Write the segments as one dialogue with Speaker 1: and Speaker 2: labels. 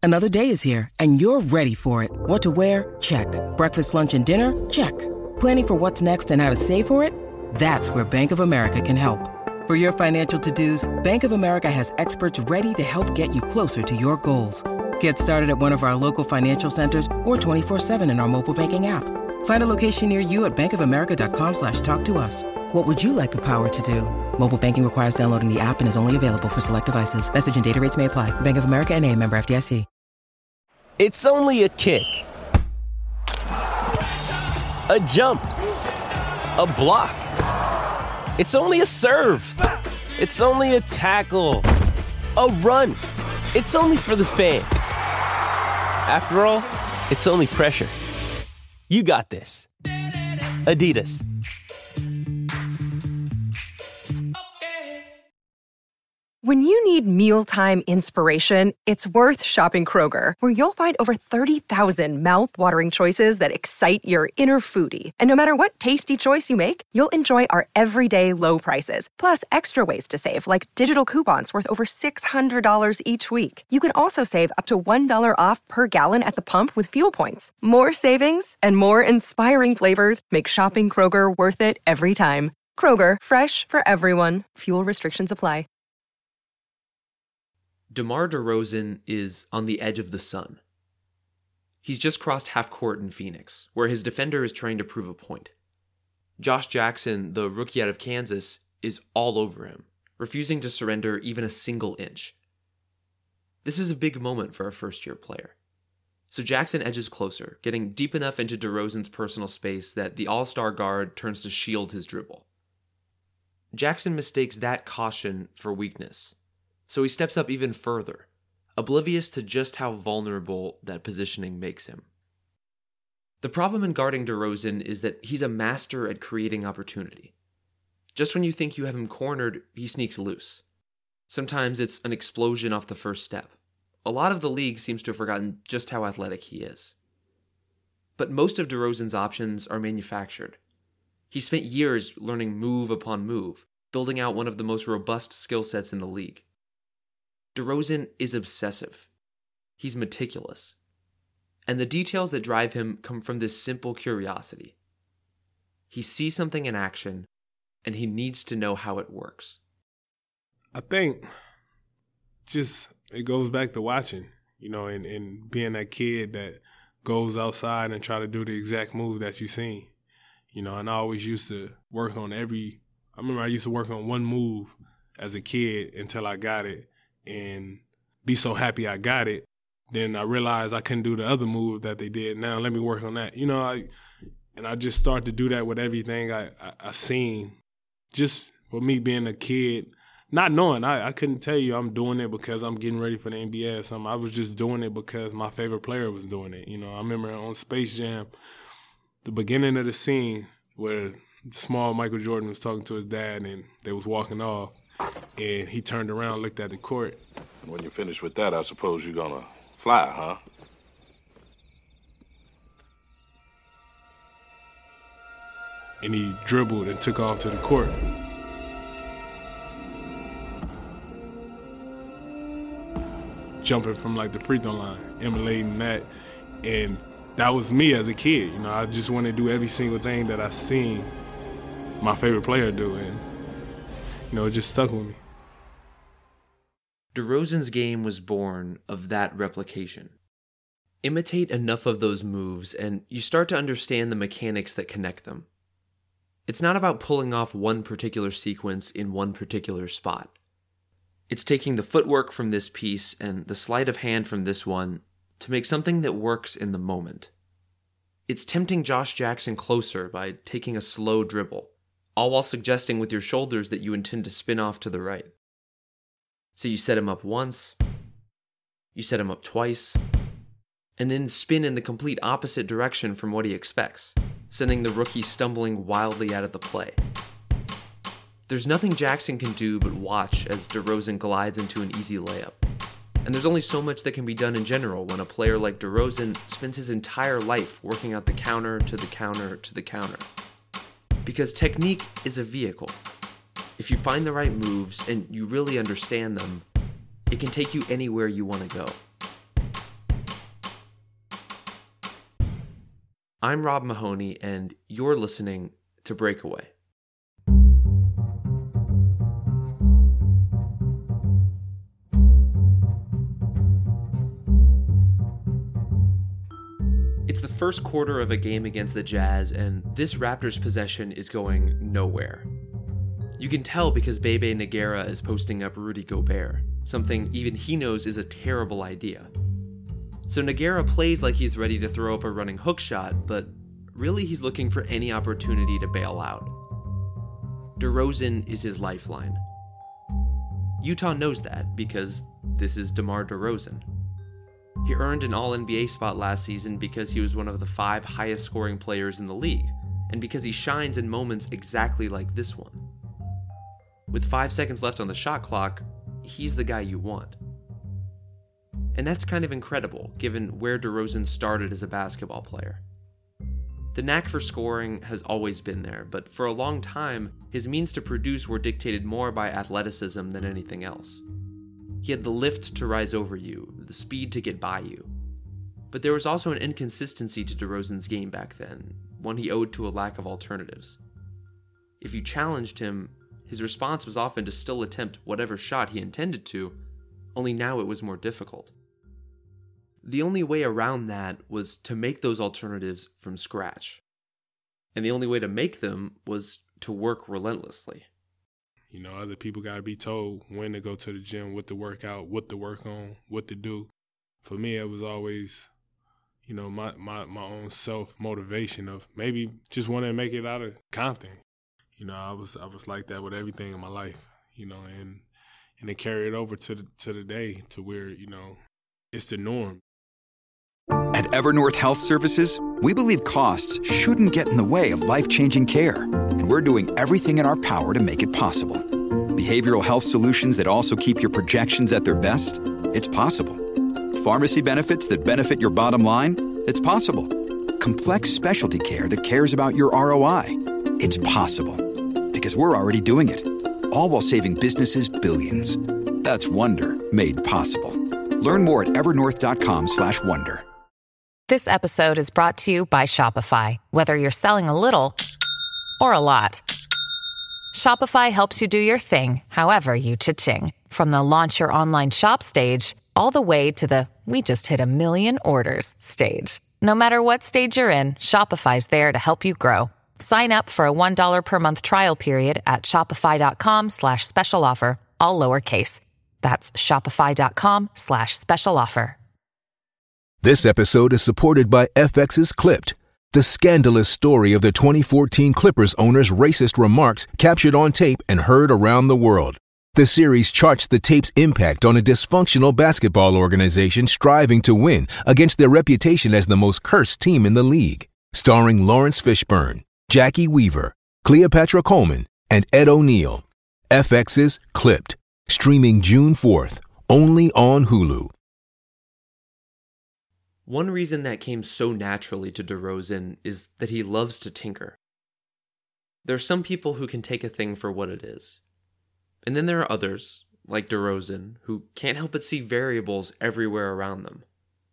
Speaker 1: Another day is here, and you're ready for it. What to wear? Check. Breakfast, lunch, and dinner? Check. Planning for what's next and how to save for it? That's where Bank of America can help. For your financial to-dos, Bank of America has experts ready to help get you closer to your goals. Get started at one of our local financial centers or 24/7 in our mobile banking app. Find a location near you at bankofamerica.com/talktous. What would you like the power to do? Mobile banking requires downloading the app and is only available for select devices. Message and data rates may apply. Bank of America N.A., member FDIC.
Speaker 2: It's only a kick, a jump, a block. It's only a serve. It's only a tackle, a run. It's only for the fans. After all, it's only pressure. You got this. Adidas.
Speaker 3: When you need mealtime inspiration, it's worth shopping Kroger, where you'll find over 30,000 mouth-watering choices that excite your inner foodie. And no matter what tasty choice you make, you'll enjoy our everyday low prices, plus extra ways to save, like digital coupons worth over $600 each week. You can also save up to $1 off per gallon at the pump with fuel points. More savings and more inspiring flavors make shopping Kroger worth it every time. Kroger, fresh for everyone. Fuel restrictions apply.
Speaker 4: DeMar DeRozan is on the edge of the sun. He's just crossed half court in Phoenix, where his defender is trying to prove a point. Josh Jackson, the rookie out of Kansas, is all over him, refusing to surrender even a single inch. This is a big moment for a first-year player. So Jackson edges closer, getting deep enough into DeRozan's personal space that the all-star guard turns to shield his dribble. Jackson mistakes that caution for weakness, so he steps up even further, oblivious to just how vulnerable that positioning makes him. The problem in guarding DeRozan is that he's a master at creating opportunity. Just when you think you have him cornered, he sneaks loose. Sometimes it's an explosion off the first step. A lot of the league seems to have forgotten just how athletic he is. But most of DeRozan's options are manufactured. He spent years learning move upon move, building out one of the most robust skill sets in the league. DeRozan is obsessive. He's meticulous. And the details that drive him come from this simple curiosity. He sees something in action, and he needs to know how it works.
Speaker 5: I think just it goes back to watching, and being that kid that goes outside and try to do the exact move that you seen. And I always used to work on I remember I used to work on one move as a kid until I got it. And be so happy I got it. Then I realized I couldn't do the other move that they did. Now let me work on that. I just started to do that with everything I seen. Just for me being a kid, not knowing, I couldn't tell you I'm doing it because I'm getting ready for the NBA or something. I was just doing it because my favorite player was doing it. I remember on Space Jam, the beginning of the scene where the small Michael Jordan was talking to his dad and they was walking off. And he turned around, looked at the court.
Speaker 6: When you finish with that, I suppose you're gonna fly, huh?
Speaker 5: And he dribbled and took off to the court. Jumping from the free throw line, emulating that. And that was me as a kid. I just want to do every single thing that I seen my favorite player do. And it just stuck with me.
Speaker 4: DeRozan's game was born of that replication. Imitate enough of those moves, and you start to understand the mechanics that connect them. It's not about pulling off one particular sequence in one particular spot. It's taking the footwork from this piece and the sleight of hand from this one to make something that works in the moment. It's tempting Josh Jackson closer by taking a slow dribble, all while suggesting with your shoulders that you intend to spin off to the right. So you set him up once, you set him up twice, and then spin in the complete opposite direction from what he expects, sending the rookie stumbling wildly out of the play. There's nothing Jackson can do but watch as DeRozan glides into an easy layup. And there's only so much that can be done in general when a player like DeRozan spends his entire life working out the counter to the counter to the counter. Because technique is a vehicle. If you find the right moves and you really understand them, it can take you anywhere you want to go. I'm Rob Mahoney, and you're listening to Breakaway. It's the first quarter of a game against the Jazz, and this Raptors possession is going nowhere. You can tell because Bebe Nogueira is posting up Rudy Gobert, something even he knows is a terrible idea. So Nogueira plays like he's ready to throw up a running hook shot, but really he's looking for any opportunity to bail out. DeRozan is his lifeline. Utah knows that because this is DeMar DeRozan. He earned an All-NBA spot last season because he was one of the 5 highest scoring players in the league, and because he shines in moments exactly like this one. With 5 seconds left on the shot clock, he's the guy you want. And that's kind of incredible, given where DeRozan started as a basketball player. The knack for scoring has always been there, but for a long time, his means to produce were dictated more by athleticism than anything else. He had the lift to rise over you, the speed to get by you. But there was also an inconsistency to DeRozan's game back then, one he owed to a lack of alternatives. If you challenged him, his response was often to still attempt whatever shot he intended to, only now it was more difficult. The only way around that was to make those alternatives from scratch. And the only way to make them was to work relentlessly.
Speaker 5: You know, other people got to be told when to go to the gym, what to work out, what to work on, what to do. For me, it was always, you know, my own self-motivation of maybe just wanting to make it out of Compton. You know, I was like that with everything in my life, you know, and it carried over to the day to where, you know, it's the norm.
Speaker 7: At Evernorth Health Services, we believe costs shouldn't get in the way of life-changing care, and we're doing everything in our power to make it possible. Behavioral health solutions that also keep your projections at their best? It's possible. Pharmacy benefits that benefit your bottom line? It's possible. Complex specialty care that cares about your ROI? It's possible. Because we're already doing it. All while saving businesses billions. That's Wonder made possible. Learn more at evernorth.com/wonder.
Speaker 8: This episode is brought to you by Shopify. Whether you're selling a little or a lot, Shopify helps you do your thing, however you cha-ching. From the launch your online shop stage, all the way to the we just hit 1 million orders stage. No matter what stage you're in, Shopify's there to help you grow. Sign up for a $1 per month trial period at shopify.com/special offer, all lowercase. That's shopify.com/special offer.
Speaker 9: This episode is supported by FX's Clipped, the scandalous story of the 2014 Clippers owner's racist remarks captured on tape and heard around the world. The series charts the tape's impact on a dysfunctional basketball organization striving to win against their reputation as the most cursed team in the league. Starring Lawrence Fishburne, Jackie Weaver, Cleopatra Coleman, and Ed O'Neill. FX's Clipped, streaming June 4th, only on Hulu.
Speaker 4: One reason that came so naturally to DeRozan is that he loves to tinker. There are some people who can take a thing for what it is. And then there are others, like DeRozan, who can't help but see variables everywhere around them.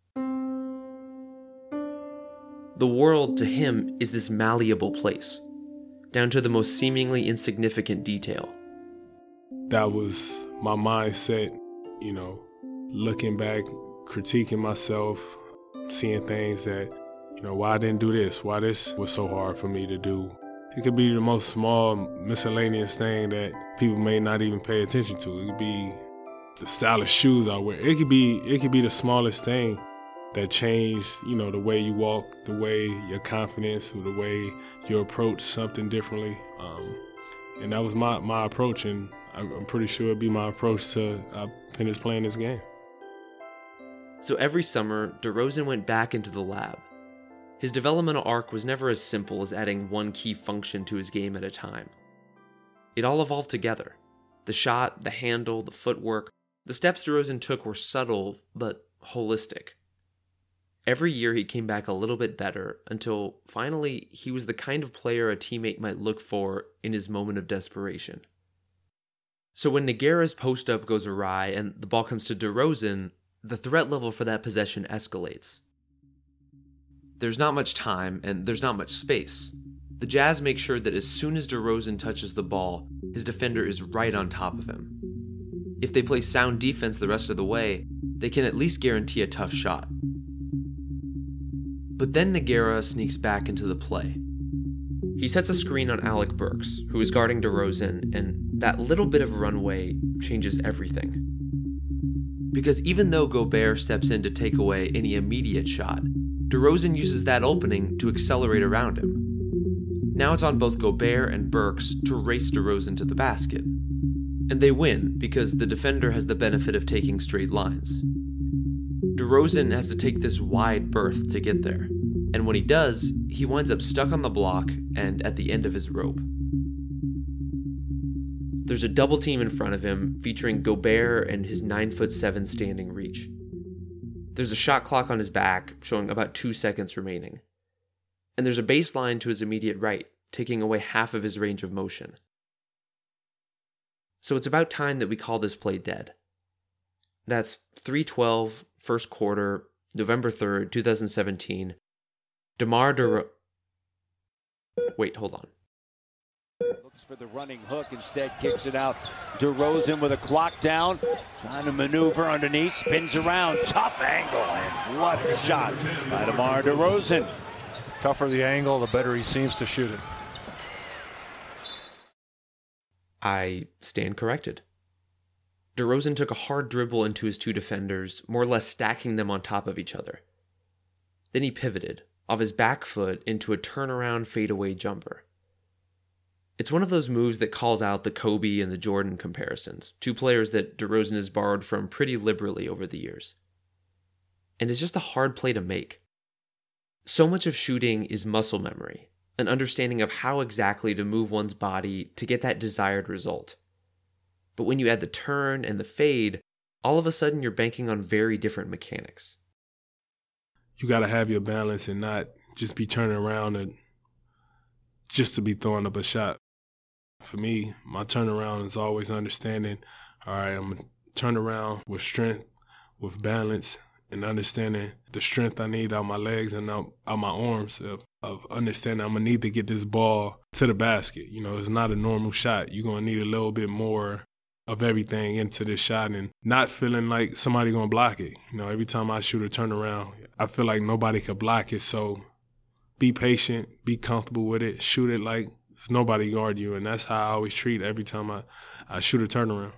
Speaker 4: The world, to him, is this malleable place, down to the most seemingly insignificant detail.
Speaker 5: That was my mindset, you know, looking back, critiquing myself, seeing things that, you know, why I didn't do this, why this was so hard for me to do. It could be the most small, miscellaneous thing that people may not even pay attention to. It could be the style of shoes I wear. It could be the smallest thing that changed, you know, the way you walk, the way your confidence, or the way you approach something differently. And that was my approach, and I'm pretty sure it'd be my approach to finish playing this game.
Speaker 4: So every summer, DeRozan went back into the lab. His developmental arc was never as simple as adding one key function to his game at a time. It all evolved together. The shot, the handle, the footwork, the steps DeRozan took were subtle, but holistic. Every year he came back a little bit better, until finally he was the kind of player a teammate might look for in his moment of desperation. So when Nogueira's post-up goes awry and the ball comes to DeRozan, the threat level for that possession escalates. There's not much time, and there's not much space. The Jazz make sure that as soon as DeRozan touches the ball, his defender is right on top of him. If they play sound defense the rest of the way, they can at least guarantee a tough shot. But then Nogueira sneaks back into the play. He sets a screen on Alec Burks, who is guarding DeRozan, and that little bit of runway changes everything. Because even though Gobert steps in to take away any immediate shot, DeRozan uses that opening to accelerate around him. Now it's on both Gobert and Burks to race DeRozan to the basket. And they win because the defender has the benefit of taking straight lines. DeRozan has to take this wide berth to get there, and when he does, he winds up stuck on the block and at the end of his rope. There's a double team in front of him featuring Gobert and his 9'7" standing reach. There's a shot clock on his back showing about 2 seconds remaining. And there's a baseline to his immediate right, taking away half of his range of motion. So it's about time that we call this play dead. That's 3:12, first quarter, November 3rd, 2017. Wait, hold on.
Speaker 10: Looks for the running hook, instead kicks it out. DeRozan with a clock down, trying to maneuver underneath, spins around, tough angle, and what a shot by DeMar DeRozan.
Speaker 11: Tougher the angle, the better he seems to shoot it.
Speaker 4: I stand corrected. DeRozan took a hard dribble into his two defenders, more or less stacking them on top of each other. Then he pivoted, off his back foot, into a turnaround fadeaway jumper. It's one of those moves that calls out the Kobe and the Jordan comparisons, two players that DeRozan has borrowed from pretty liberally over the years. And it's just a hard play to make. So much of shooting is muscle memory, an understanding of how exactly to move one's body to get that desired result. But when you add the turn and the fade, all of a sudden you're banking on very different mechanics.
Speaker 5: You got to have your balance and not just be turning around and just to be throwing up a shot. For me, my turnaround is always understanding, all right, I'm going to turn around with strength, with balance, and understanding the strength I need out my legs and out my arms, of understanding I'm going to need to get this ball to the basket. You know, it's not a normal shot. You're going to need a little bit more of everything into this shot and not feeling like somebody going to block it. You know, every time I shoot a turnaround, I feel like nobody could block it. So be patient, be comfortable with it, shoot it like there's nobody guard you. And that's how I always treat every time I shoot a turnaround.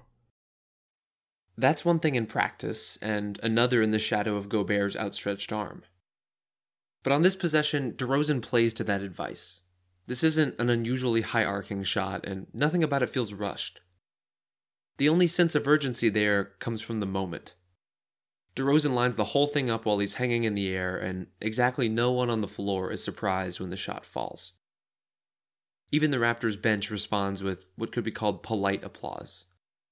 Speaker 4: That's one thing in practice, and another in the shadow of Gobert's outstretched arm. But on this possession, DeRozan plays to that advice. This isn't an unusually high-arcing shot, and nothing about it feels rushed. The only sense of urgency there comes from the moment. DeRozan lines the whole thing up while he's hanging in the air, and exactly no one on the floor is surprised when the shot falls. Even the Raptors bench responds with what could be called polite applause.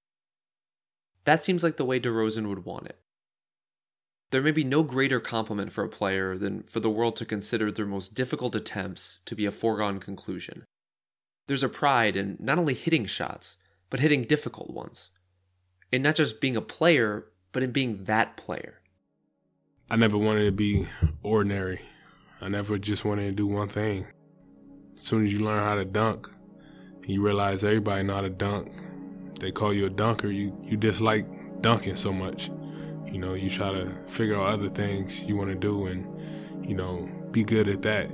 Speaker 4: That seems like the way DeRozan would want it. There may be no greater compliment for a player than for the world to consider their most difficult attempts to be a foregone conclusion. There's a pride in not only hitting shots, but hitting difficult ones. In not just being a player, but in being that player.
Speaker 5: I never wanted to be ordinary. I never just wanted to do one thing. As soon as you learn how to dunk, and you realize everybody know how to dunk, they call you a dunker, you dislike dunking so much. You know, you try to figure out other things you want to do and, you know, be good at that.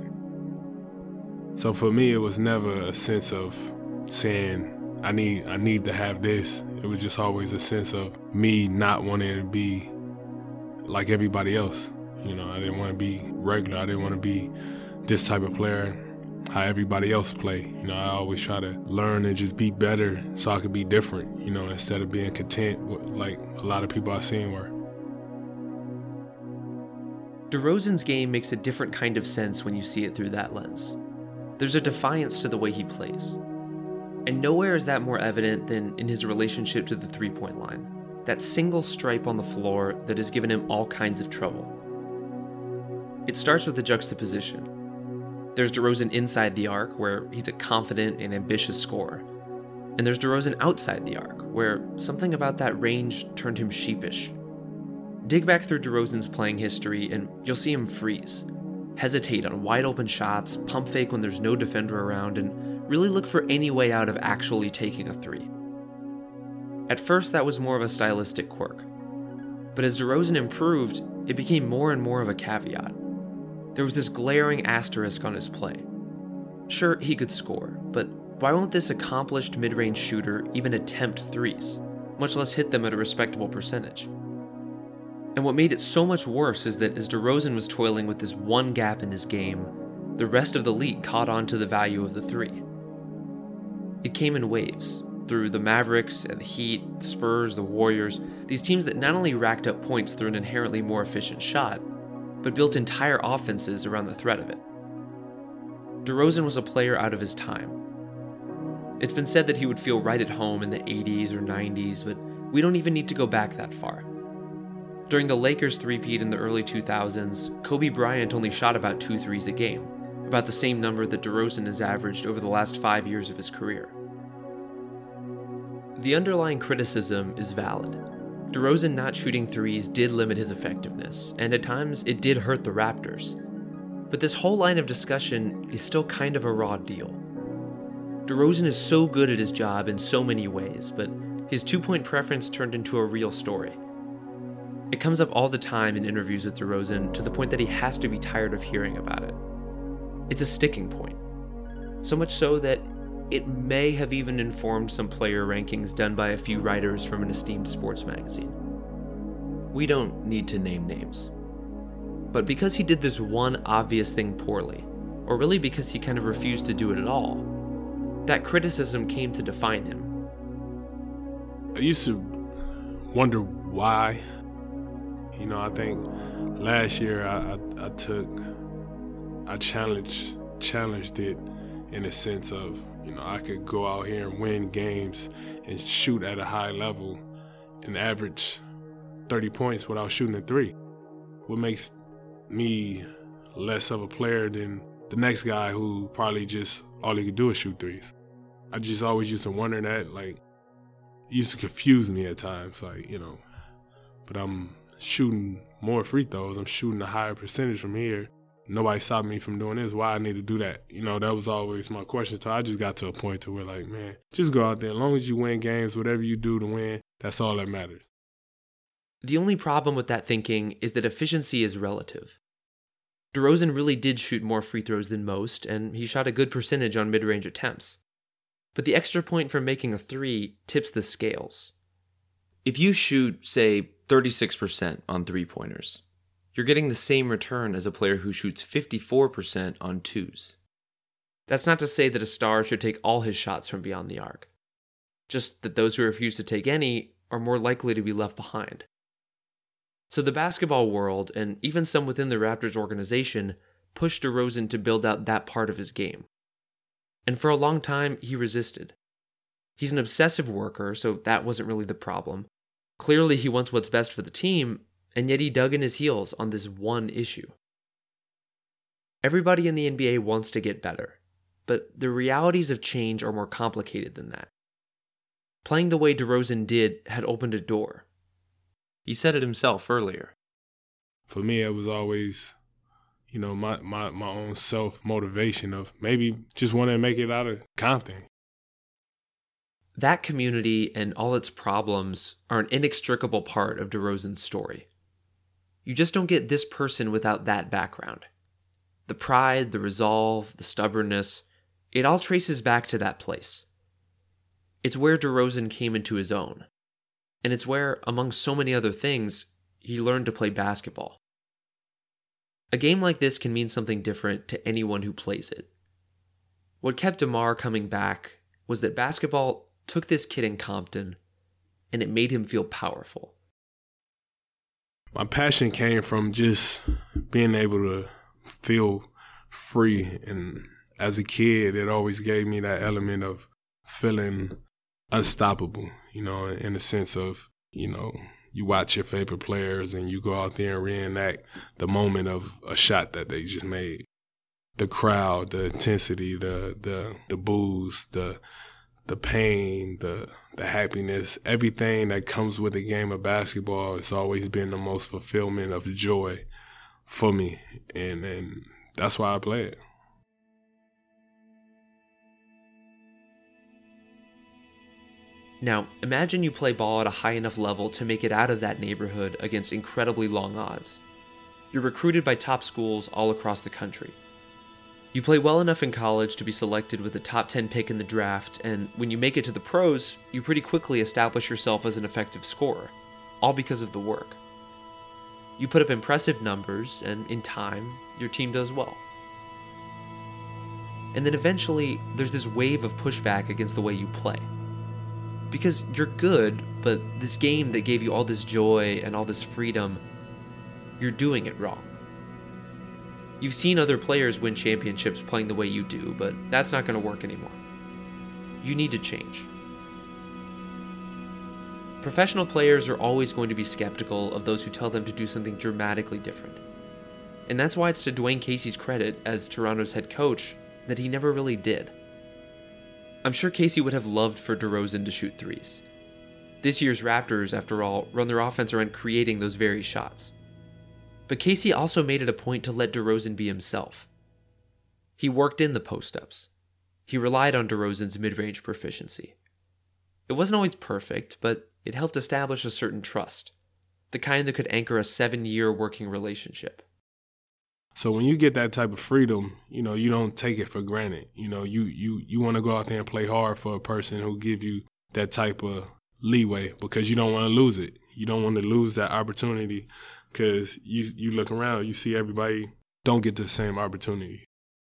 Speaker 5: So for me, it was never a sense of saying, I need to have this. It was just always a sense of me not wanting to be like everybody else. You know, I didn't want to be regular. I didn't want to be this type of player, how everybody else play. You know, I always try to learn and just be better so I could be different, you know, instead of being content with, like a lot of people I've seen were.
Speaker 4: DeRozan's game makes a different kind of sense when you see it through that lens. There's a defiance to the way he plays. And nowhere is that more evident than in his relationship to the three-point line, that single stripe on the floor that has given him all kinds of trouble. It starts with the juxtaposition. There's DeRozan inside the arc, where he's a confident and ambitious scorer. And there's DeRozan outside the arc, where something about that range turned him sheepish. Dig back through DeRozan's playing history and you'll see him freeze. hesitate on wide open shots, pump fake when there's no defender around, and really look for any way out of actually taking a three. At first, that was more of a stylistic quirk. But as DeRozan improved, it became more and more of a caveat. There was this glaring asterisk on his play. Sure, he could score, but why won't this accomplished mid-range shooter even attempt threes, much less hit them at a respectable percentage? And what made it so much worse is that as DeRozan was toiling with this one gap in his game, the rest of the league caught on to the value of the three. It came in waves, through the Mavericks and the Heat, the Spurs, the Warriors, these teams that not only racked up points through an inherently more efficient shot, but built entire offenses around the threat of it. DeRozan was a player out of his time. It's been said that he would feel right at home in the 80s or 90s, but we don't even need to go back that far. During the Lakers three-peat in the early 2000s, Kobe Bryant only shot about 2 threes a game, about the same number that DeRozan has averaged over the last 5 years of his career. The underlying criticism is valid. DeRozan not shooting threes did limit his effectiveness, and at times it did hurt the Raptors. But this whole line of discussion is still kind of a raw deal. DeRozan is so good at his job in so many ways, but his two-point preference turned into a real story. It comes up all the time in interviews with DeRozan to the point that he has to be tired of hearing about it. It's a sticking point. So much so that it may have even informed some player rankings done by a few writers from an esteemed sports magazine. We don't need to name names. But because he did this one obvious thing poorly, or really because he kind of refused to do it at all, that criticism came to define him.
Speaker 5: I used to wonder why. You know, I think last year I challenged it in a sense of, you know, I could go out here and win games and shoot at a high level and average 30 points without shooting a three. What makes me less of a player than the next guy who probably just all he could do is shoot threes? I just always used to wonder that, like, it used to confuse me at times, like, you know, but I'm shooting more free throws. I'm shooting a higher percentage from here. Nobody stopped me from doing this. Why I need to do that? You know, that was always my question. So I just got to a point to where, like, man, just go out there. As long as you win games, whatever you do to win, that's all that matters.
Speaker 4: The only problem with that thinking is that efficiency is relative. DeRozan really did shoot more free throws than most, and he shot a good percentage on mid-range attempts. But the extra point for making a three tips the scales. If you shoot, say, 36% on three-pointers, you're getting the same return as a player who shoots 54% on twos. That's not to say that a star should take all his shots from beyond the arc. Just that those who refuse to take any are more likely to be left behind. So the basketball world, and even some within the Raptors organization, pushed DeRozan to build out that part of his game. And for a long time, he resisted. He's an obsessive worker, so that wasn't really the problem. Clearly, he wants what's best for the team, and yet he dug in his heels on this one issue. Everybody in the NBA wants to get better, but the realities of change are more complicated than that. Playing the way DeRozan did had opened a door. He said it himself earlier.
Speaker 5: For me, it was always, you know, my own self-motivation of maybe just wanting to make it out of Compton.
Speaker 4: That community and all its problems are an inextricable part of DeRozan's story. You just don't get this person without that background. The pride, the resolve, the stubbornness, it all traces back to that place. It's where DeRozan came into his own. And it's where, among so many other things, he learned to play basketball. A game like this can mean something different to anyone who plays it. What kept DeMar coming back was that basketball took this kid in Compton, and it made him feel powerful.
Speaker 5: My passion came from just being able to feel free. And as a kid, it always gave me that element of feeling unstoppable, you know, in the sense of, you know, you watch your favorite players and you go out there and reenact the moment of a shot that they just made. The crowd, the intensity, the boos, the pain, the happiness, everything that comes with a game of basketball has always been the most fulfillment of joy for me. And that's why I play it.
Speaker 4: Now, imagine you play ball at a high enough level to make it out of that neighborhood against incredibly long odds. You're recruited by top schools all across the country. You play well enough in college to be selected with a top 10 pick in the draft, and when you make it to the pros, you pretty quickly establish yourself as an effective scorer, all because of the work. You put up impressive numbers, and in time, your team does well. And then eventually, there's this wave of pushback against the way you play. Because you're good, but this game that gave you all this joy and all this freedom, you're doing it wrong. You've seen other players win championships playing the way you do, but that's not going to work anymore. You need to change. Professional players are always going to be skeptical of those who tell them to do something dramatically different. And that's why it's to Dwayne Casey's credit as Toronto's head coach that he never really did. I'm sure Casey would have loved for DeRozan to shoot threes. This year's Raptors, after all, run their offense around creating those very shots. But Casey also made it a point to let DeRozan be himself. He worked in the post-ups. He relied on DeRozan's mid-range proficiency. It wasn't always perfect, but it helped establish a certain trust, the kind that could anchor a 7-year working relationship.
Speaker 5: So when you get that type of freedom, you don't take it for granted. You want to go out there and play hard for a person who give you that type of leeway because you don't want to lose it. You don't want to lose that opportunity because you look around, you see everybody don't get the same opportunity.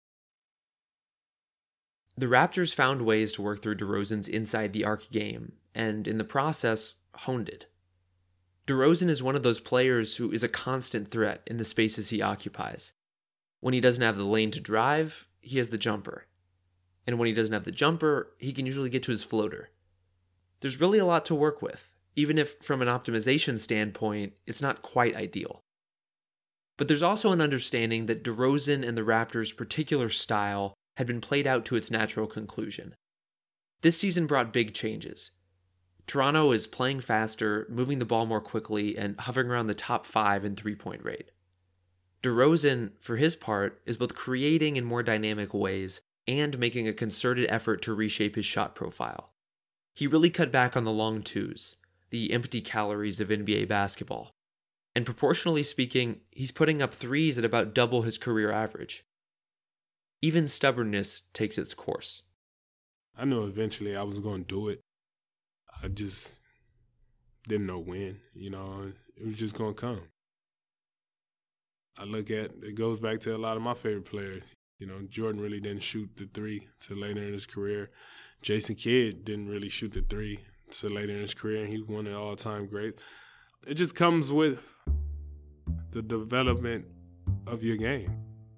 Speaker 4: The Raptors found ways to work through DeRozan's inside the arc game, and in the process, honed it. DeRozan is one of those players who is a constant threat in the spaces he occupies. When he doesn't have the lane to drive, he has the jumper. And when he doesn't have the jumper, he can usually get to his floater. There's really a lot to work with, even if from an optimization standpoint, it's not quite ideal. But there's also an understanding that DeRozan and the Raptors' particular style had been played out to its natural conclusion. This season brought big changes. Toronto is playing faster, moving the ball more quickly, and hovering around the top 5 in three-point rate. DeRozan, for his part, is both creating in more dynamic ways and making a concerted effort to reshape his shot profile. He really cut back on the long twos, the empty calories of NBA basketball. And proportionally speaking, he's putting up threes at about double his career average. Even stubbornness takes its course.
Speaker 5: I knew eventually I was going to do it. I just didn't know when, it was just going to come. I look at, it goes back to a lot of my favorite players. Jordan really didn't shoot the three till later in his career. Jason Kidd didn't really shoot the three till later in his career, and he was one of the all-time greats. It just comes with the development of your game.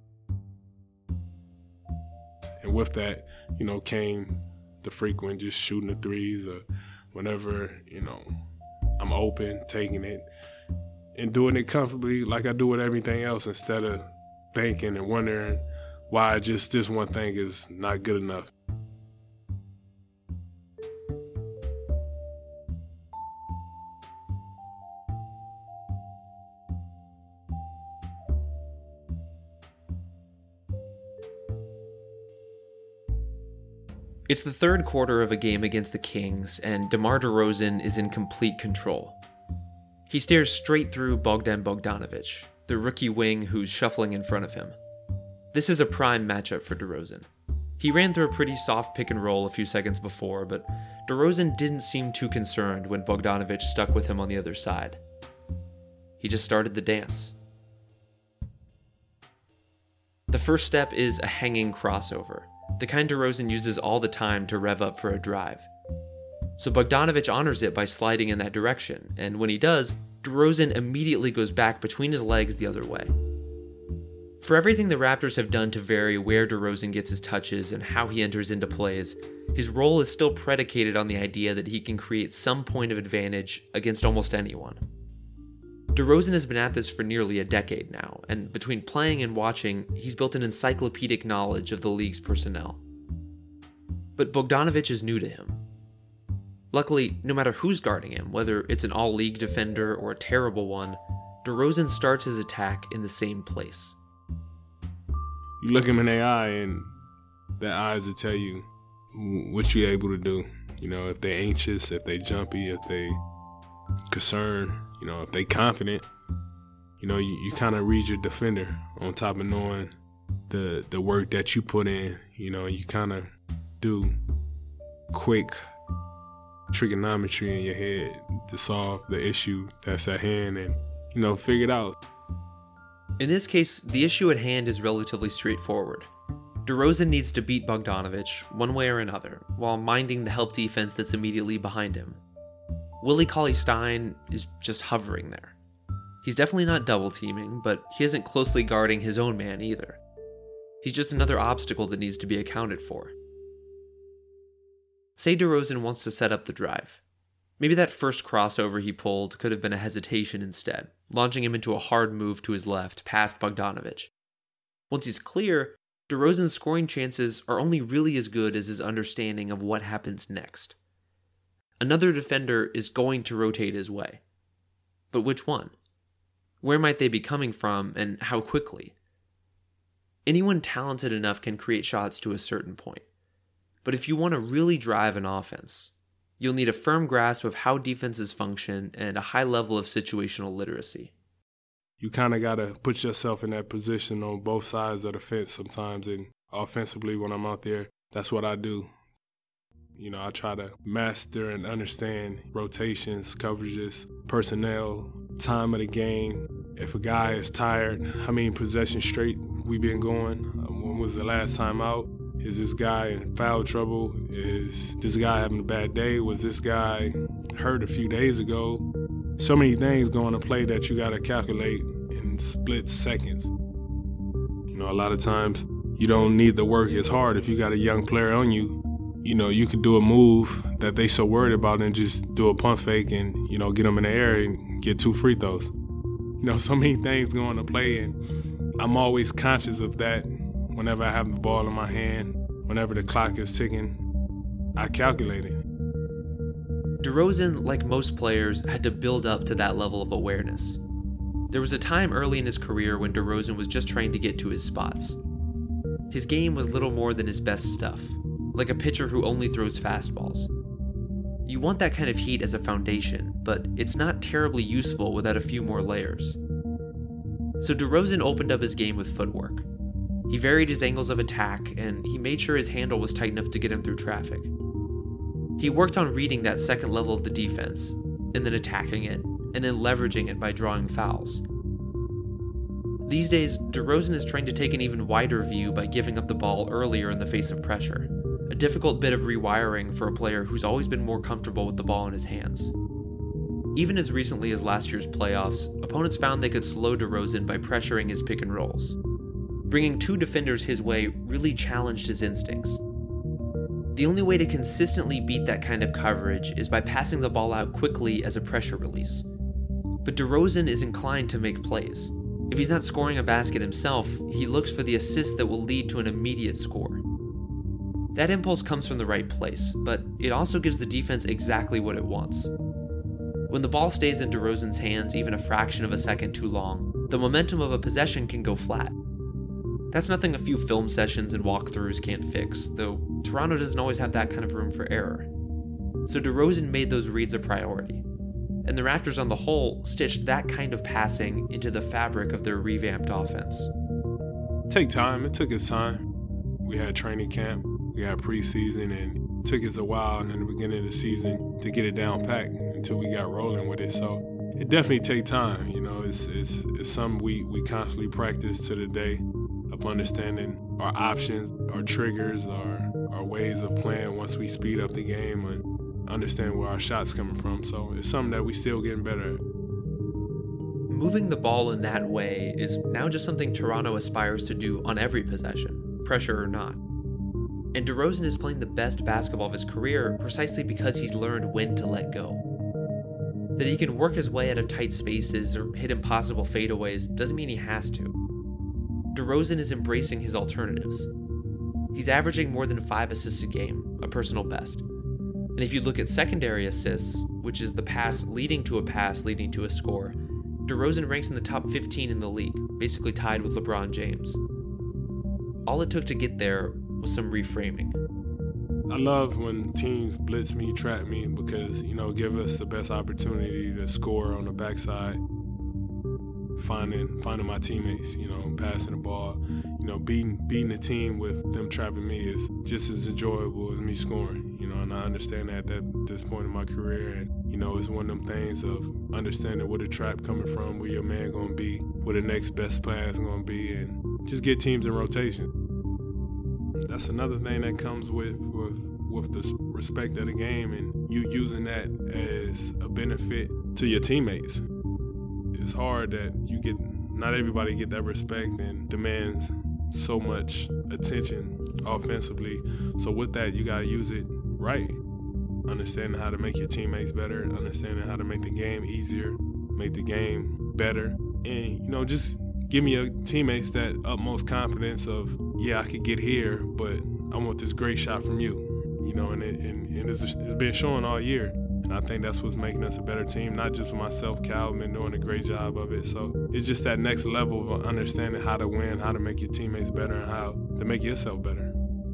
Speaker 5: And with that, came the frequent just shooting the threes or whenever, I'm open, taking it, and doing it comfortably like I do with everything else instead of thinking and wondering why just this one thing is not good enough.
Speaker 4: It's the third quarter of a game against the Kings, and DeMar DeRozan is in complete control. He stares straight through Bogdan Bogdanovic, the rookie wing who's shuffling in front of him. This is a prime matchup for DeRozan. He ran through a pretty soft pick and roll a few seconds before, but DeRozan didn't seem too concerned when Bogdanovic stuck with him on the other side. He just started the dance. The first step is a hanging crossover, the kind DeRozan uses all the time to rev up for a drive. So Bogdanovic honors it by sliding in that direction, and when he does, DeRozan immediately goes back between his legs the other way. For everything the Raptors have done to vary where DeRozan gets his touches and how he enters into plays, his role is still predicated on the idea that he can create some point of advantage against almost anyone. DeRozan has been at this for nearly a decade now, and between playing and watching, he's built an encyclopedic knowledge of the league's personnel. But Bogdanovic is new to him. Luckily, no matter who's guarding him, whether it's an all-league defender or a terrible one, DeRozan starts his attack in the same place.
Speaker 5: you look them in their eye, and their eyes will tell you what you're able to do. You know, if they're anxious, if they jumpy, if they concerned, you know, if they confident. You know, you kind of read your defender on top of knowing the work that you put in. You know, you kind of do quick trigonometry in your head to solve the issue that's at hand and, you know, figure it out.
Speaker 4: In this case, the issue at hand is relatively straightforward. DeRozan needs to beat Bogdanović one way or another, while minding the help defense that's immediately behind him. Willie Cauley-Stein is just hovering there. He's definitely not double-teaming, but he isn't closely guarding his own man either. He's just another obstacle that needs to be accounted for. Say DeRozan wants to set up the drive. Maybe that first crossover he pulled could have been a hesitation instead, launching him into a hard move to his left past Bogdanović. Once he's clear, DeRozan's scoring chances are only really as good as his understanding of what happens next. Another defender is going to rotate his way. But which one? Where might they be coming from, and how quickly? Anyone talented enough can create shots to a certain point. But if you want to really drive an offense, you'll need a firm grasp of how defenses function and a high level of situational literacy.
Speaker 5: You kind of got to put yourself in that position on both sides of the fence sometimes. And offensively, when I'm out there, that's what I do. You know, I try to master and understand rotations, coverages, personnel, time of the game. If a guy is tired, how many possessions straight we been going? When was the last time out? Is this guy in foul trouble? Is this guy having a bad day? Was this guy hurt a few days ago? So many things go into play that you got to calculate in split seconds. You know, a lot of times you don't need the work as hard. If you got a young player on you, you know, you could do a move that they so worried about and just do a pump fake and, you know, get them in the air and get 2 free throws. You know, so many things go into play, and I'm always conscious of that whenever I have the ball in my hand, whenever the clock is ticking. I calculate it.
Speaker 4: DeRozan, like most players, had to build up to that level of awareness. There was a time early in his career when DeRozan was just trying to get to his spots. His game was little more than his best stuff, like a pitcher who only throws fastballs. You want that kind of heat as a foundation, but it's not terribly useful without a few more layers. So DeRozan opened up his game with footwork. He varied his angles of attack, and he made sure his handle was tight enough to get him through traffic. He worked on reading that second level of the defense, and then attacking it, and then leveraging it by drawing fouls. These days, DeRozan is trying to take an even wider view by giving up the ball earlier in the face of pressure, a difficult bit of rewiring for a player who's always been more comfortable with the ball in his hands. Even as recently as last year's playoffs, opponents found they could slow DeRozan by pressuring his pick and rolls. Bringing 2 defenders his way really challenged his instincts. The only way to consistently beat that kind of coverage is by passing the ball out quickly as a pressure release. But DeRozan is inclined to make plays. If he's not scoring a basket himself, he looks for the assist that will lead to an immediate score. That impulse comes from the right place, but it also gives the defense exactly what it wants. When the ball stays in DeRozan's hands even a fraction of a second too long, the momentum of a possession can go flat. That's nothing a few film sessions and walkthroughs can't fix, though Toronto doesn't always have that kind of room for error. So DeRozan made those reads a priority, and the Raptors on the whole stitched that kind of passing into the fabric of their revamped offense.
Speaker 5: Take time. It took its time. We had training camp, we had preseason, and it took us a while in the beginning of the season to get it down packed until we got rolling with it. So it definitely takes time. You know, it's something we constantly practice to the day of understanding our options, our triggers, our ways of playing once we speed up the game and understand where our shots coming from. So it's something that we still getting better at.
Speaker 4: Moving the ball in that way is now just something Toronto aspires to do on every possession, pressure or not. And DeRozan is playing the best basketball of his career precisely because he's learned when to let go. That he can work his way out of tight spaces or hit impossible fadeaways doesn't mean he has to. DeRozan is embracing his alternatives. He's averaging more than 5 assists a game, a personal best. And if you look at secondary assists, which is the pass leading to a score, DeRozan ranks in the top 15 in the league, basically tied with LeBron James. all it took to get there was some reframing.
Speaker 5: I love when teams blitz me, trap me, because, give us the best opportunity to score on the backside. Finding my teammates, passing the ball, beating the team with them trapping me is just as enjoyable as me scoring, and I understand that at this point in my career. And, it's one of them things of understanding where the trap coming from, where your man going to be, where the next best pass going to be, and just get teams in rotation. That's another thing that comes with the respect of the game and you using that as a benefit to your teammates. It's hard that not everybody get that respect and demands so much attention offensively. So with that, you got to use it right. Understanding how to make your teammates better, understanding how to make the game easier, make the game better. And, just give me your teammates that utmost confidence of, yeah, I could get here, but I want this great shot from you. And it's been showing all year. And I think that's what's making us a better team, not just for myself. Cal been doing a great job of it. So it's just that next level of understanding how to win, how to make your teammates better, and how to make yourself better.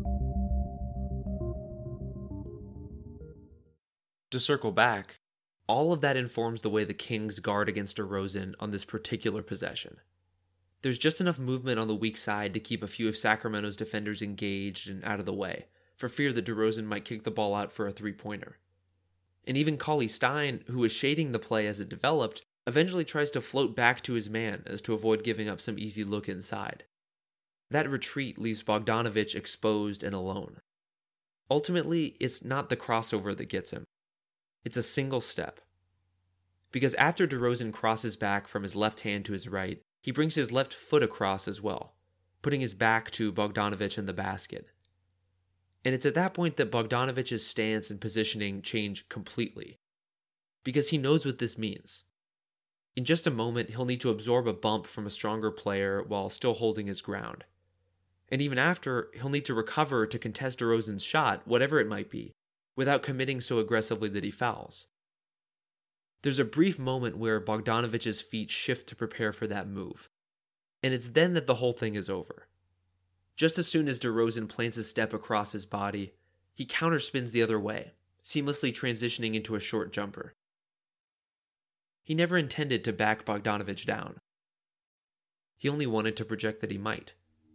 Speaker 4: To circle back, all of that informs the way the Kings guard against DeRozan on this particular possession. There's just enough movement on the weak side to keep a few of Sacramento's defenders engaged and out of the way, for fear that DeRozan might kick the ball out for a three-pointer. And even Cauley-Stein, who was shading the play as it developed, eventually tries to float back to his man as to avoid giving up some easy look inside. That retreat leaves Bogdanović exposed and alone. Ultimately, it's not the crossover that gets him. It's a single step. Because after DeRozan crosses back from his left hand to his right, he brings his left foot across as well, putting his back to Bogdanović in the basket. And it's at that point that Bogdanovic's stance and positioning change completely, because he knows what this means. In just a moment, he'll need to absorb a bump from a stronger player while still holding his ground. And even after, he'll need to recover to contest DeRozan's shot, whatever it might be, without committing so aggressively that he fouls. There's a brief moment where Bogdanovic's feet shift to prepare for that move, and it's then that the whole thing is over. Just as soon as DeRozan plants a step across his body, he counterspins the other way, seamlessly transitioning into a short jumper. He never intended to back Bogdanović down. He only wanted to project that he might.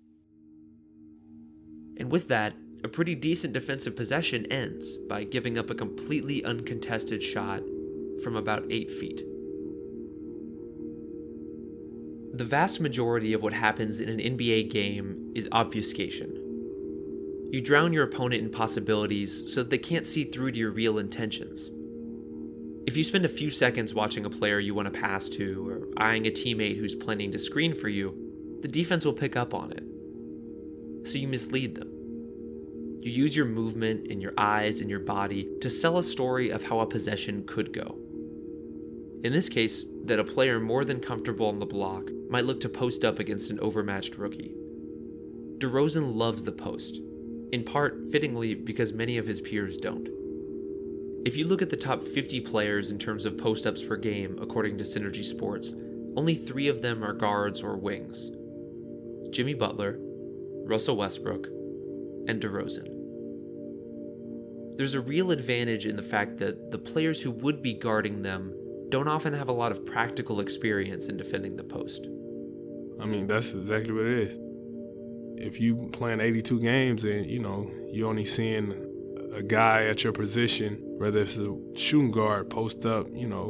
Speaker 4: And with that, a pretty decent defensive possession ends by giving up a completely uncontested shot from about 8 feet. The vast majority of what happens in an NBA game is obfuscation. You drown your opponent in possibilities so that they can't see through to your real intentions. If you spend a few seconds watching a player you want to pass to or eyeing a teammate who's planning to screen for you, the defense will pick up on it. So you mislead them. You use your movement and your eyes and your body to sell a story of how a possession could go. In this case, that a player more than comfortable on the block might look to post up against an overmatched rookie. DeRozan loves the post, in part fittingly because many of his peers don't. If you look at the top 50 players in terms of post-ups per game according to Synergy Sports, only 3 of them are guards or wings: Jimmy Butler, Russell Westbrook, and DeRozan. There's a real advantage in the fact that the players who would be guarding them don't often have a lot of practical experience in defending the post.
Speaker 5: I mean, that's exactly what it is. If you playing 82 games and, you're only seeing a guy at your position, whether it's a shooting guard, post up,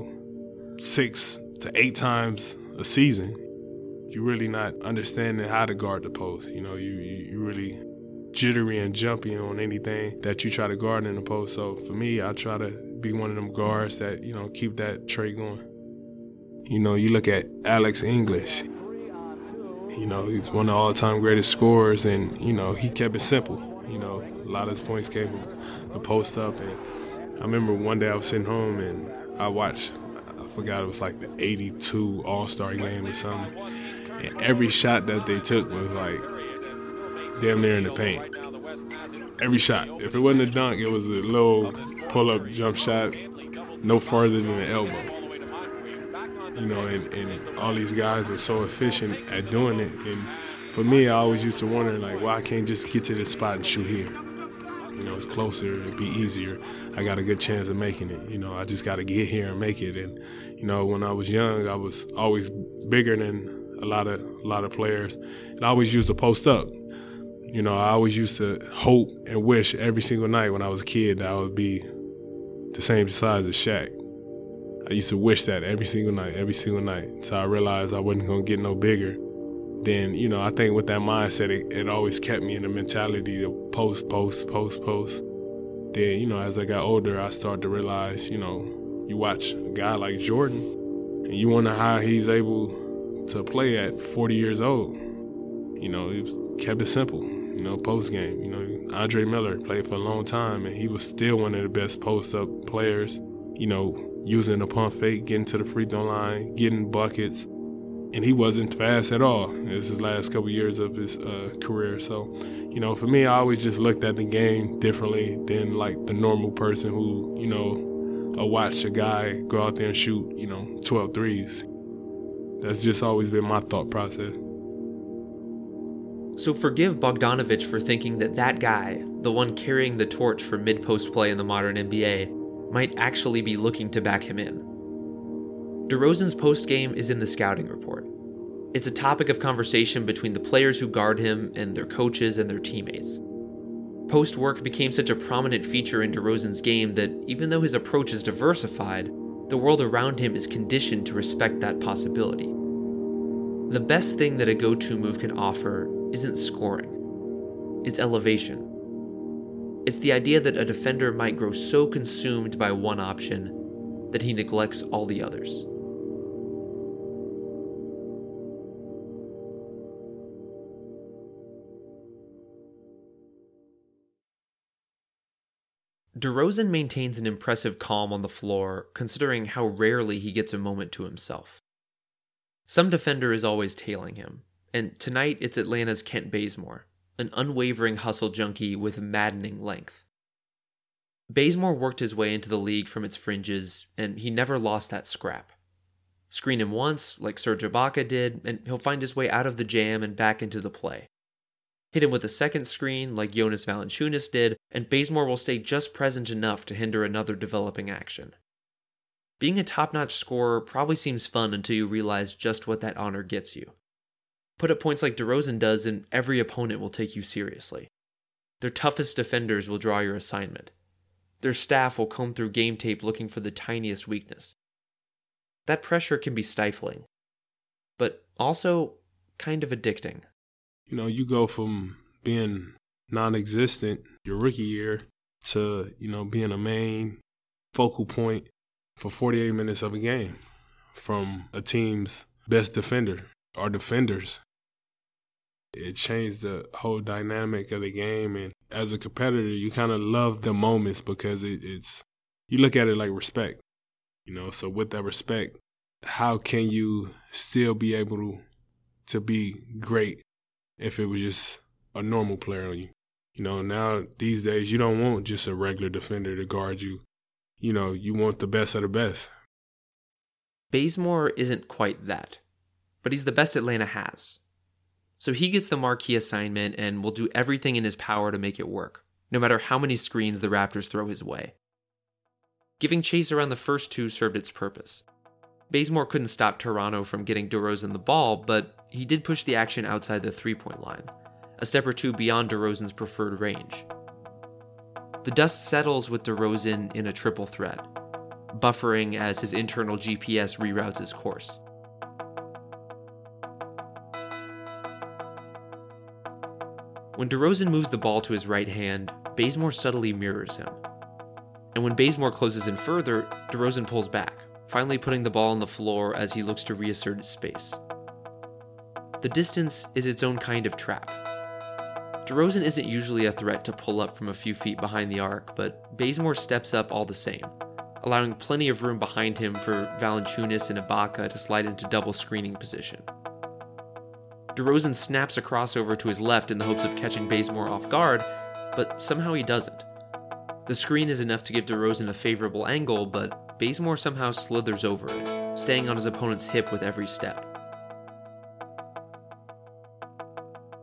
Speaker 5: 6 to 8 times a season, you're really not understanding how to guard the post. You really jittery and jumpy on anything that you try to guard in the post. So for me, I try to be one of them guards that, keep that trait going. You look at Alex English. He's one of the all-time greatest scorers, and, he kept it simple. A lot of his points came from the post up. And I remember one day I was sitting home and I watched, I forgot, it was like the 82 All-Star game or something. And every shot that they took was like damn near in the paint. Every shot. If it wasn't a dunk, it was a little pull-up jump shot, no farther than the elbow. And all these guys are so efficient at doing it. And for me, I always used to wonder, like, why I can't just get to this spot and shoot here? You know, it's closer, it'd be easier. I got a good chance of making it. You know, I just got to get here and make it. And, you know, when I was young, I was always bigger than a lot of players. And I always used to post up. You know, I always used to hope and wish every single night when I was a kid that I would be the same size as Shaq. I used to wish that every single night. So I realized I wasn't going to get no bigger. Then, you know, I think with that mindset, it always kept me in the mentality to post. Then, you know, as I got older, I started to realize, you know, you watch a guy like Jordan, and you wonder how he's able to play at 40 years old. You know, he kept it simple, you know, post game. You know, Andre Miller played for a long time, and he was still one of the best post-up players, you know, using the pump fake, getting to the free throw line, getting buckets. And he wasn't fast at all. This is the last couple years of his career. So, you know, for me, I always just looked at the game differently than like the normal person who, you know, watch a guy go out there and shoot, you know, 12 threes. That's just always been my thought process.
Speaker 4: So forgive Bogdanović for thinking that guy, the one carrying the torch for mid-post play in the modern NBA, might actually be looking to back him in. DeRozan's postgame is in the scouting report. It's a topic of conversation between the players who guard him and their coaches and their teammates. Post work became such a prominent feature in DeRozan's game that even though his approach is diversified, the world around him is conditioned to respect that possibility. The best thing that a go-to move can offer isn't scoring. It's elevation. It's the idea that a defender might grow so consumed by one option that he neglects all the others. DeRozan maintains an impressive calm on the floor, considering how rarely he gets a moment to himself. Some defender is always tailing him, and tonight it's Atlanta's Kent Bazemore, an unwavering hustle junkie with maddening length. Bazemore worked his way into the league from its fringes, and he never lost that scrap. Screen him once, like Serge Ibaka did, and he'll find his way out of the jam and back into the play. Hit him with a second screen, like Jonas Valanciunas did, and Bazemore will stay just present enough to hinder another developing action. Being a top-notch scorer probably seems fun until you realize just what that honor gets you. Put up points like DeRozan does, and every opponent will take you seriously. Their toughest defenders will draw your assignment. Their staff will comb through game tape looking for the tiniest weakness. That pressure can be stifling, but also kind of addicting.
Speaker 5: You know, you go from being non-existent your rookie year to, you know, being a main focal point for 48 minutes of a game from a team's best defender or defenders. It changed the whole dynamic of the game, and as a competitor, you kind of love the moments because it's you look at it like respect, you know. So with that respect, how can you still be able to be great if it was just a normal player on you? You know, now these days you don't want just a regular defender to guard you. You know, you want the best of the best.
Speaker 4: Bazemore isn't quite that, but he's the best Atlanta has. So he gets the marquee assignment and will do everything in his power to make it work, no matter how many screens the Raptors throw his way. Giving chase around the first two served its purpose. Bazemore couldn't stop Toronto from getting DeRozan the ball, but he did push the action outside the three-point line, a step or two beyond DeRozan's preferred range. The dust settles with DeRozan in a triple threat, buffering as his internal GPS reroutes his course. When DeRozan moves the ball to his right hand, Bazemore subtly mirrors him. And when Bazemore closes in further, DeRozan pulls back, finally putting the ball on the floor as he looks to reassert his space. The distance is its own kind of trap. DeRozan isn't usually a threat to pull up from a few feet behind the arc, but Bazemore steps up all the same, allowing plenty of room behind him for Valanciunas and Ibaka to slide into double screening position. DeRozan snaps a crossover to his left in the hopes of catching Bazemore off guard, but somehow he doesn't. The screen is enough to give DeRozan a favorable angle, but Bazemore somehow slithers over it, staying on his opponent's hip with every step.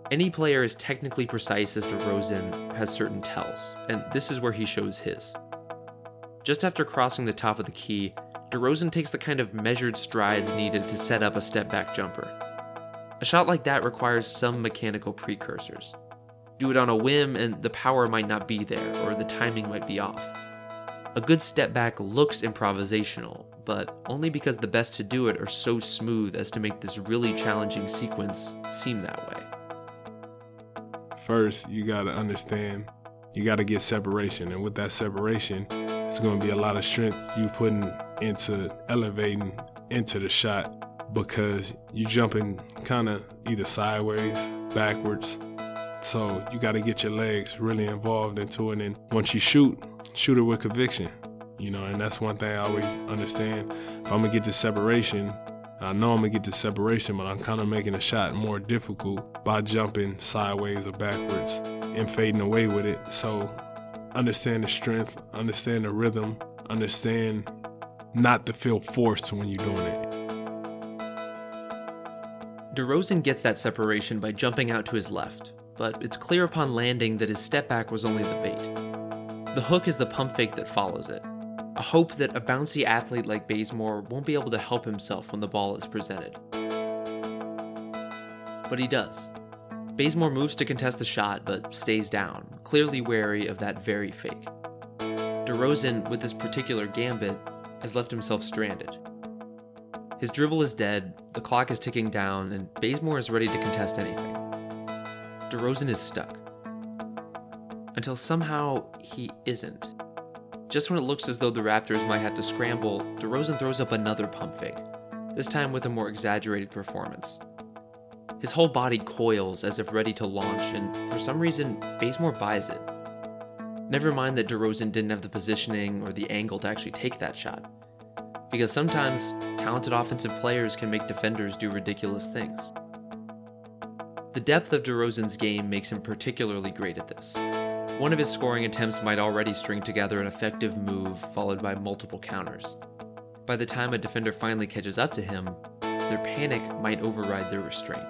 Speaker 4: Any player as technically precise as DeRozan has certain tells, and this is where he shows his. Just after crossing the top of the key, DeRozan takes the kind of measured strides needed to set up a step-back jumper. A shot like that requires some mechanical precursors. Do it on a whim and the power might not be there, or the timing might be off. A good step-back looks improvisational, but only because the best to do it are so smooth as to make this really challenging sequence seem that way.
Speaker 5: First, you got to understand, you got to get separation. And with that separation, it's going to be a lot of strength you putting into elevating into the shot because you're jumping kind of either sideways, backwards. So you got to get your legs really involved into it. And once you shoot it with conviction, and that's one thing I always understand. If I'm going to get the separation, I know I'm going to get the separation, but I'm kind of making a shot more difficult by jumping sideways or backwards and fading away with it. So understand the strength, understand the rhythm, understand not to feel forced when you're doing it.
Speaker 4: DeRozan gets that separation by jumping out to his left, but it's clear upon landing that his step back was only the bait. The hook is the pump fake that follows it, a hope that a bouncy athlete like Bazemore won't be able to help himself when the ball is presented. But he does. Bazemore moves to contest the shot, but stays down, clearly wary of that very fake. DeRozan, with this particular gambit, has left himself stranded. His dribble is dead, the clock is ticking down, and Bazemore is ready to contest anything. DeRozan is stuck. Until somehow he isn't. Just when it looks as though the Raptors might have to scramble, DeRozan throws up another pump fake, this time with a more exaggerated performance. His whole body coils as if ready to launch, and for some reason, Bazemore buys it. Never mind that DeRozan didn't have the positioning or the angle to actually take that shot. Because sometimes, talented offensive players can make defenders do ridiculous things. The depth of DeRozan's game makes him particularly great at this. One of his scoring attempts might already string together an effective move followed by multiple counters. By the time a defender finally catches up to him, their panic might override their restraint.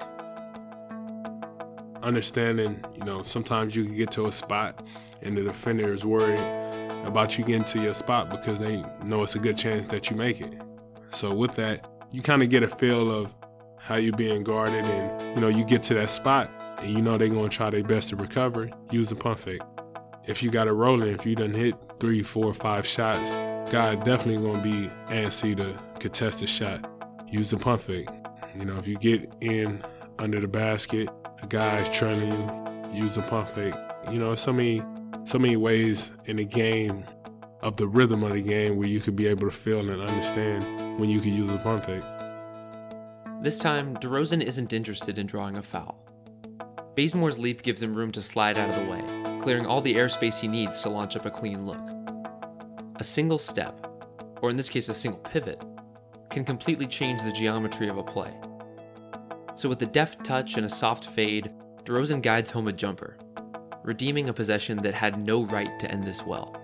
Speaker 5: Understanding, sometimes you can get to a spot and the defender is worried about you getting to your spot because they know it's a good chance that you make it. So with that, you kind of get a feel of how you're being guarded and, you get to that spot and they're going to try their best to recover, use the pump fake. If you got it rolling, if you done hit 3, 4, 5 shots, guy definitely going to be antsy to contest the shot. Use the pump fake. If you get in under the basket, a guy is trailing you, use the pump fake. So many ways in the game, of the rhythm of the game, where you could be able to feel and understand when you can use a pump fake.
Speaker 4: This time, DeRozan isn't interested in drawing a foul. Bazemore's leap gives him room to slide out of the way, clearing all the airspace he needs to launch up a clean look. A single step, or in this case a single pivot, can completely change the geometry of a play. So with a deft touch and a soft fade, DeRozan guides home a jumper, redeeming a possession that had no right to end this well.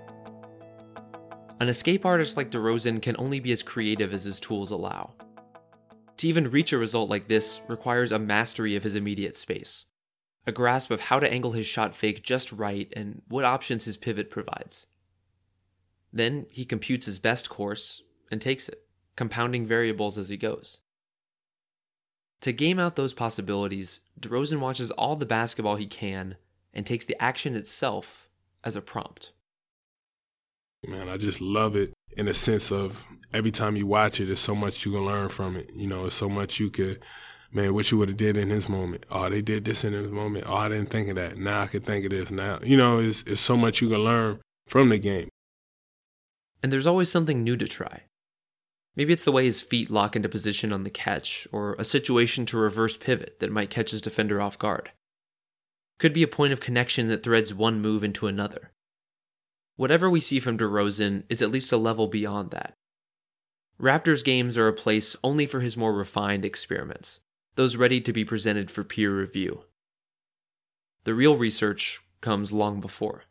Speaker 4: An escape artist like DeRozan can only be as creative as his tools allow. To even reach a result like this requires a mastery of his immediate space, a grasp of how to angle his shot fake just right and what options his pivot provides. Then he computes his best course and takes it, compounding variables as he goes. To game out those possibilities, DeRozan watches all the basketball he can and takes the action itself as a prompt.
Speaker 5: Man, I just love it in a sense of every time you watch it, there's so much you can learn from it. It's so much you could, what you would have did in this moment. Oh, they did this in this moment. Oh, I didn't think of that. Now I can think of this now. It's so much you can learn from the game.
Speaker 4: And there's always something new to try. Maybe it's the way his feet lock into position on the catch, or a situation to reverse pivot that might catch his defender off guard. Could be a point of connection that threads one move into another. Whatever we see from DeRozan is at least a level beyond that. Raptors games are a place only for his more refined experiments, those ready to be presented for peer review. The real research comes long before.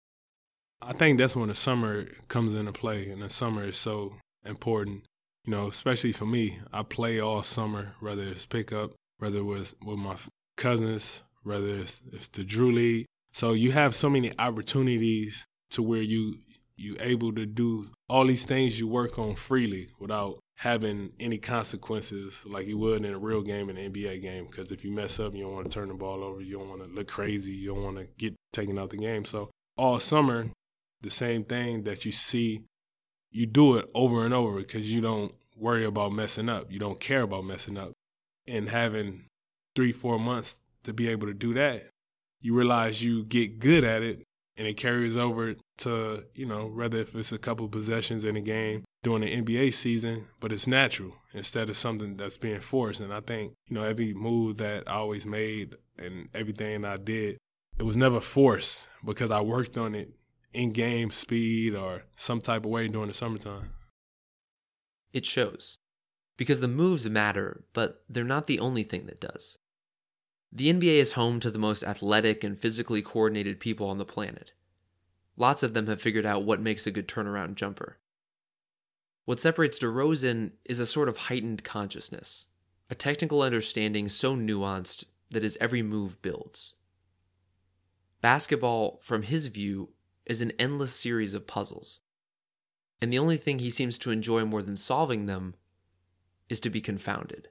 Speaker 5: I think that's when the summer comes into play, and the summer is so important. Especially for me, I play all summer, whether it's pickup, whether it was with my cousins, whether it's the Drew League. So you have so many opportunities to where you able to do all these things you work on freely without having any consequences like you would in a real game, in an NBA game. Because if you mess up, you don't want to turn the ball over, you don't want to look crazy, you don't want to get taken out the game. So all summer, the same thing that you see, you do it over and over because you don't worry about messing up. You don't care about messing up. And having 3-4 months to be able to do that, you realize you get good at it, and it carries over to, whether if it's a couple possessions in a game during the NBA season, but it's natural instead of something that's being forced. And I think, every move that I always made and everything I did, it was never forced because I worked on it in game speed or some type of way during the summertime.
Speaker 4: It shows. Because the moves matter, but they're not the only thing that does. The NBA is home to the most athletic and physically coordinated people on the planet. Lots of them have figured out what makes a good turnaround jumper. What separates DeRozan is a sort of heightened consciousness, a technical understanding so nuanced that his every move builds. Basketball, from his view, is an endless series of puzzles, and the only thing he seems to enjoy more than solving them is to be confounded.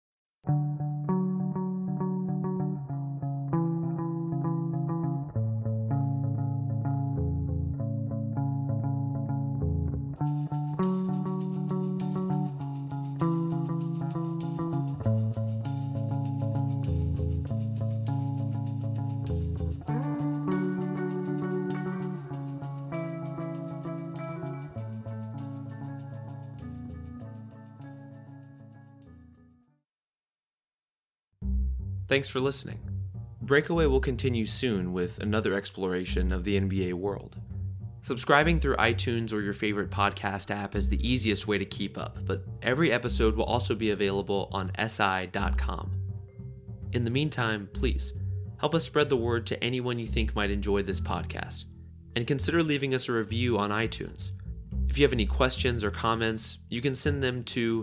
Speaker 4: Thanks for listening. Breakaway will continue soon with another exploration of the NBA world. Subscribing through iTunes or your favorite podcast app is the easiest way to keep up, but every episode will also be available on si.com. In the meantime, please, help us spread the word to anyone you think might enjoy this podcast, and consider leaving us a review on iTunes. If you have any questions or comments, you can send them to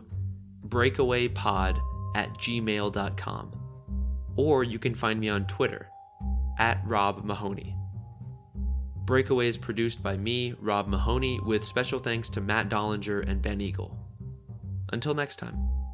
Speaker 4: breakawaypod@gmail.com. Or you can find me on Twitter, @RobMahoney. Breakaway is produced by me, Rob Mahoney, with special thanks to Matt Dollinger and Ben Eagle. Until next time.